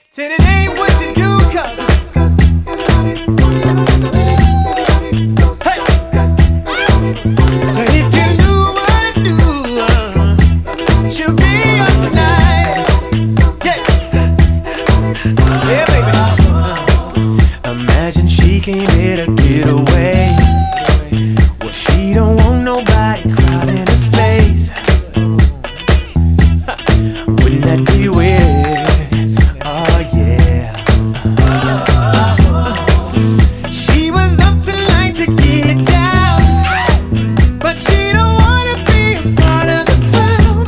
Said it ain't what you do, cause hey. So if you knew what I do, she'll be yours tonight. Yeah, baby. Imagine she came here to get away. Well, she don't want nobody crowding her space. Wouldn't that be weird? Oh yeah. She was up tonight to get down, but she don't wanna be a part of the crowd.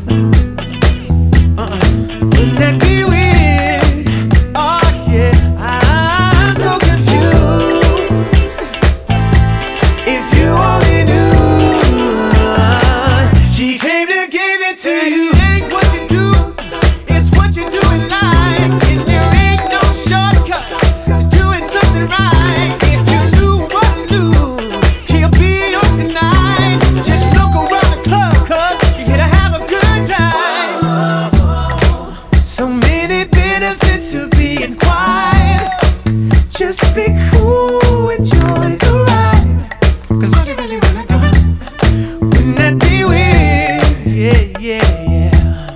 Wouldn't that be weird? Oh yeah. I'm so confused. If you only knew, she came to give it to you. Ain't what you do, it's what you do in life. And there ain't no shortcut to doing something right. If you knew what I knew, she'll be yours tonight. Just look around the club, cause you're here to have a good time. So many benefits to being quiet. Just be cool, enjoy the ride, cause all you really wanna do is, wouldn't that be weird? Yeah, yeah, yeah.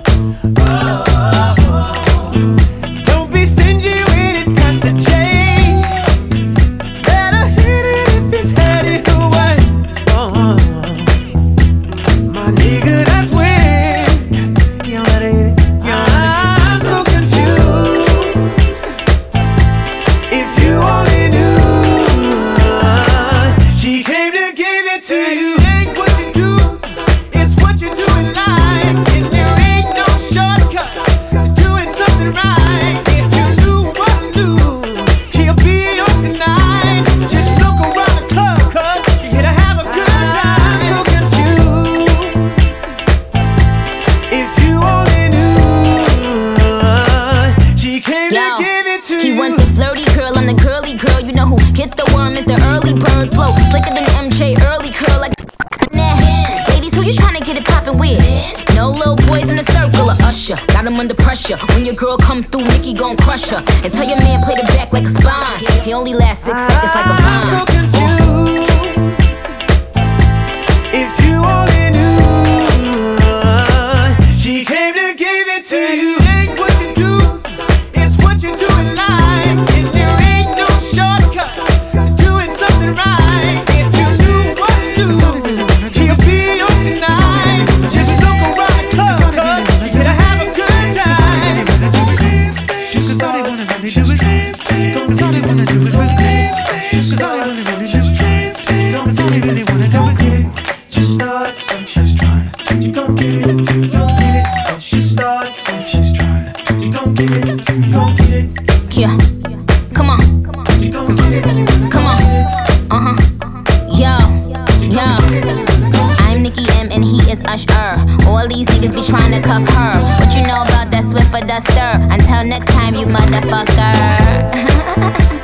Don't be stingy with it, past the change. Better hit it if it's headed away. My nigga, that's weird. You gotta hit it. I'm so confused. If you only knew, she came to give it to you. Ain't what you do, it's what you do in life. And there ain't no shortcut to doing something right. If you knew what I knew, she'll be yours tonight. Just look around the club, cause you're here to have a good time. So confused. If you only knew, she came to give it to He you. wants the flirty girl, I'm the girly girl. You know who get the worm is the early bird flow. Slicker than MJ, early curl like nah. Ladies, who you tryna get it poppin' with? No little boys in the circle of Usher. Got him under pressure. When your girl come through, Nicki gon' crush her. And tell your man play the back like a spine. He only lasts 6 seconds like a I'm so vine. confused. If you only knew, she came to give it to you. Ain't what you do, it's what you do in life. And there ain't no shortcut to doing something right. If you knew what I knew, she'll be yours tonight. Just look around the club, cause you're here to have a good time. Cause all they wanna really do is dance. Cause all they wanna do is really dance. Cause all they wanna really do is dance. Cause all they really wanna do is get it. Just start saying she's trying. You gon' get it until you gon' get it. And she starts saying she's trying. You gon' get it until you gon' get it. Yeah, come on, You gon' get it. come on. Yo, yo. I'm Nicki M and he is Usher. All these niggas be trying to cuff her. What you know about that Swiffer duster? Until next time, you motherfucker.